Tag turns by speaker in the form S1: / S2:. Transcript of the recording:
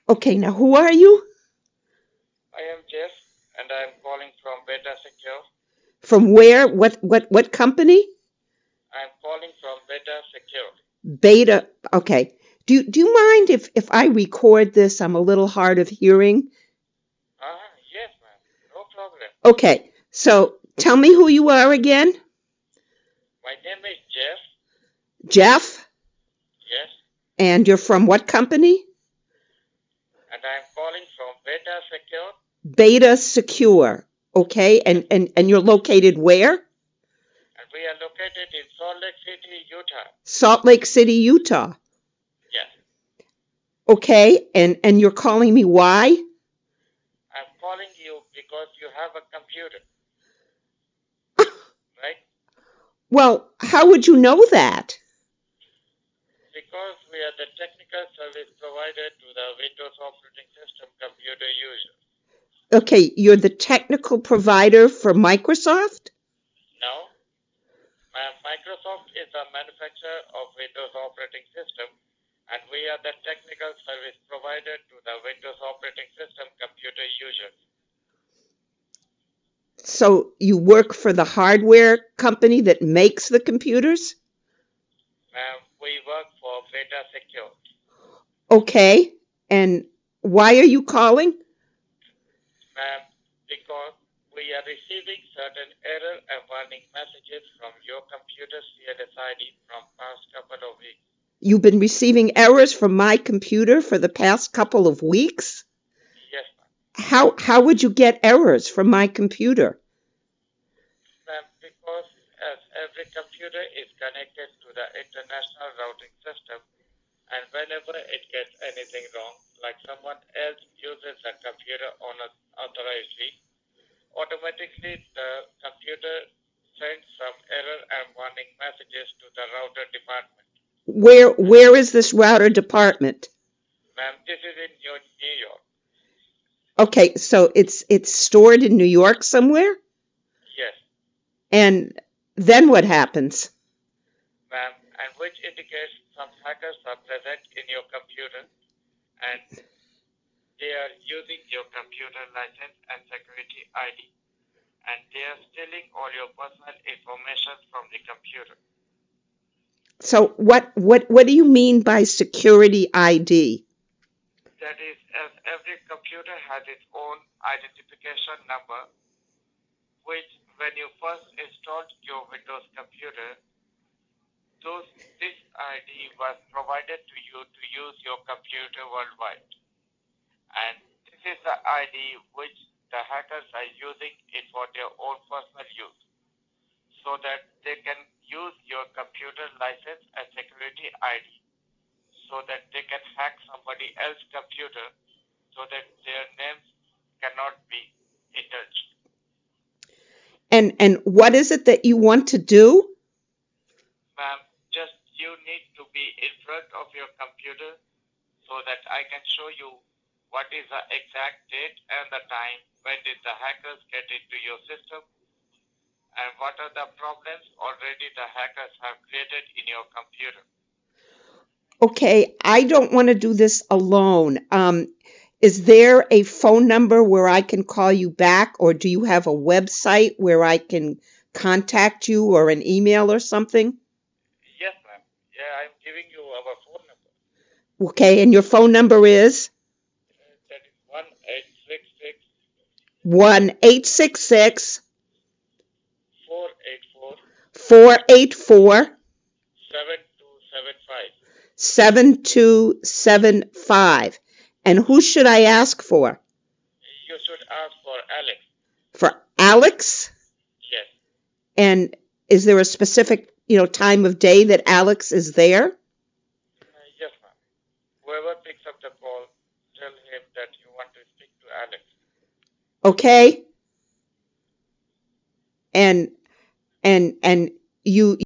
S1: Okay, now who are you?
S2: I am Jeff, and I am calling from Beta Secure.
S1: From where? What company?
S2: I am calling from Beta Secure.
S1: Beta. Okay. Do you mind if I record this? I'm a little hard of hearing.
S2: Yes, ma'am. No problem.
S1: Okay. So tell me who you are again.
S2: My name is Jeff.
S1: Jeff,
S2: Yes,
S1: and you're from what company?
S2: and I am calling from Beta Secure.
S1: Beta Secure. Okay.
S2: Yes,
S1: And you're located where?
S2: and we are located in Salt Lake City, Utah.
S1: Salt Lake City, Utah.
S2: Yes,
S1: Okay. And you're calling me why?
S2: I am calling you because you have a computer, right?
S1: Well, how would you know that?
S2: Because we are the technical service provider to the Windows operating system computer users.
S1: Okay, you're the technical provider for Microsoft?
S2: Now, Microsoft is the manufacturer of Windows operating system, and we are the technical service provider to the Windows operating system computer users.
S1: So you work for the hardware company that makes the computers?
S2: We work for Beta Secure.
S1: Okay. And why are you calling?
S2: Ma'am, because we are receiving certain error and warning messages from your computer CLSID from past couple of weeks.
S1: You've been receiving errors from my computer for the past couple of weeks?
S2: Yes, ma'am.
S1: How would you get errors from my computer?
S2: Ma'am, because as every computer is connected to the international routing system, and whenever it gets anything wrong, like someone else uses the computer unauthorizedly, automatically the computer sends some error and warning messages to the router department.
S1: Where is this router department?
S2: Ma'am, this is in New York.
S1: Okay, so it's stored in New York somewhere?
S2: Yes,
S1: And then what happens?
S2: ma'am, and which indicates some hackers are present in your computer and they are using your computer license and security ID, and they are stealing all your personal information from the computer.
S1: So what do you mean by security ID?
S2: That is, as every computer has its own identification number, which when you first installed your Windows computer, this ID was provided to you to use your computer worldwide. And this is the ID which the hackers are using it for their own personal use, so that they can use your computer license and security ID, so that they can hack somebody else's computer, so that their names cannot be touched.
S1: And what is it that you want to do?
S2: Ma'am, just you need to be in front of your computer so that I can show you what is the exact date and the time when did the hackers get into your system, and what are the problems already the hackers have created in your computer.
S1: Okay, I don't want to do this alone. Is there a phone number where I can call you back, or do you have a website where I can contact you, or an email or something?
S2: Yes, ma'am. Yeah, I'm giving you our phone number.
S1: Okay, and your phone number is
S2: That is 1-866
S1: 1-866
S2: 484
S1: 484
S2: 7275.
S1: 7275. And who should I ask for?
S2: You should ask for Alex.
S1: For Alex?
S2: Yes.
S1: And is there a specific, time of day that Alex is there?
S2: Yes, ma'am. Whoever picks up the call, tell him that you want to speak to Alex.
S1: Okay? And you